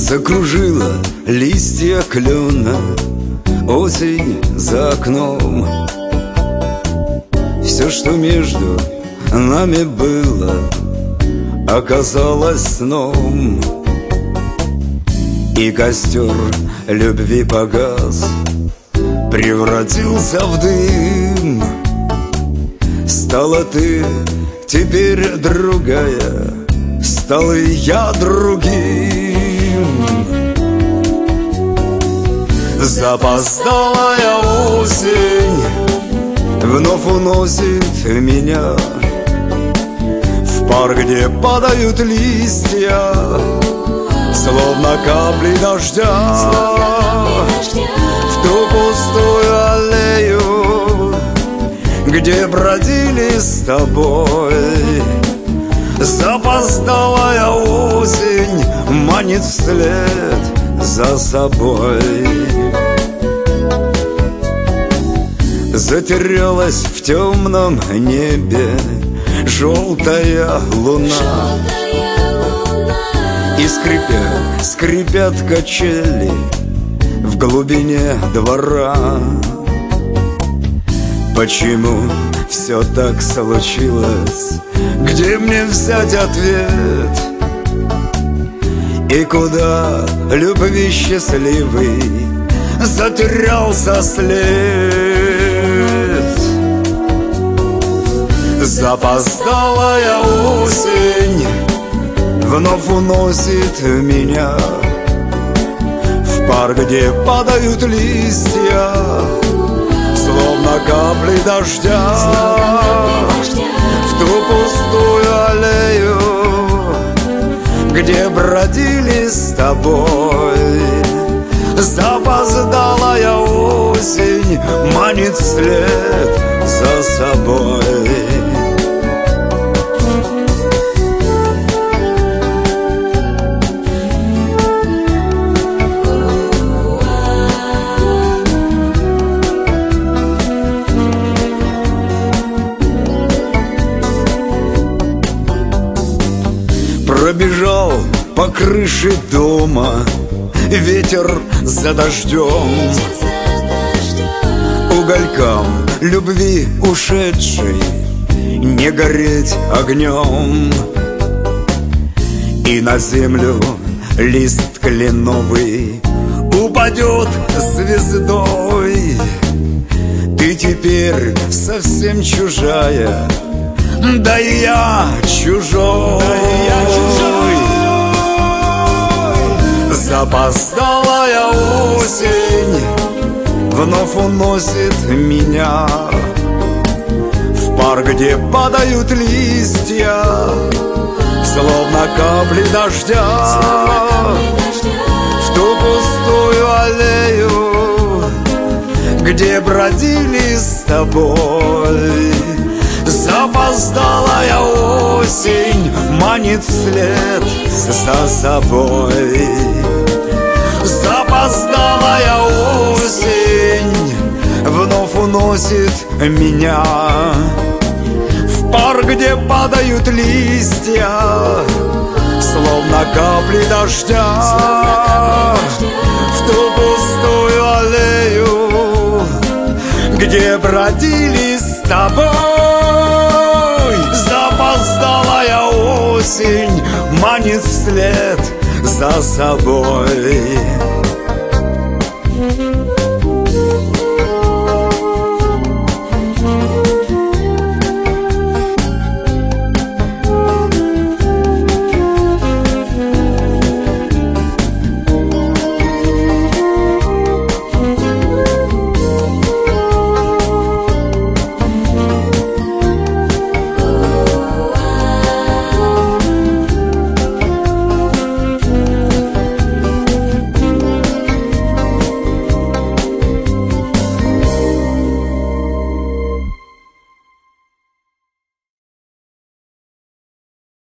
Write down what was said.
Закружила листья клена осень за окном. Все, что между нами было, оказалось сном. И костер любви погас, превратился в дым. Стала ты теперь другая, стал и я другим. Запоздалая осень вновь уносит меня в парк, где падают листья, словно капли дождя, в ту пустую аллею, где бродили с тобой. Запоздалая осень манит вслед за собой. Затерялась в темном небе желтая луна, и скрипят качели в глубине двора. Почему все так случилось? Где мне взять ответ? И куда любви счастливый затерялся след? Запоздалая осень вновь уносит меня в парк, где падают листья, словно капли дождя, в ту пустую аллею, где бродили с тобой. Запоздалая осень манит вслед за собой. Пробежал по крыше дома ветер за дождем, уголькам любви ушедшей не гореть огнем. И на землю лист кленовый упадет звездой. Ты теперь совсем чужая, да и я чужой. Запоздалая осень вновь уносит меня в парк, где падают листья, словно капли дождя, в ту пустую аллею, где бродили с тобой. Запоздалая осень манит вслед за собой. Запоздалая осень вновь уносит меня в парк, где падают листья, словно капли дождя, в ту пустую аллею, где бродили с тобой. Запоздалая осень манит вслед за собой.